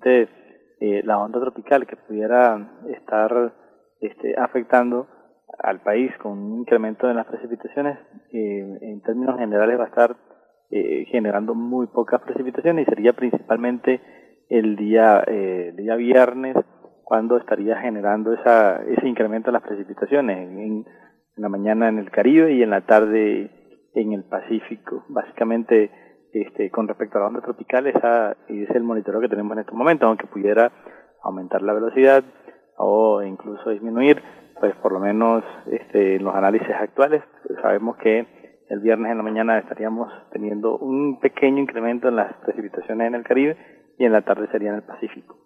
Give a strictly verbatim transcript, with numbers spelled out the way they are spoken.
precisamente eh, la onda tropical que pudiera estar este, afectando al país con un incremento en las precipitaciones, eh, en términos generales va a estar eh, generando muy pocas precipitaciones y sería principalmente el día, eh, el día viernes cuando estaría generando esa, ese incremento en las precipitaciones, en, en la mañana en el Caribe y en la tarde en el Pacífico. Básicamente, este, con respecto a la onda tropical, esa es el monitoreo que tenemos en estos momentos, aunque pudiera aumentar la velocidad o incluso disminuir, pues por lo menos este, en los análisis actuales sabemos que el viernes en la mañana estaríamos teniendo un pequeño incremento en las precipitaciones en el Caribe y en la tarde sería en el Pacífico.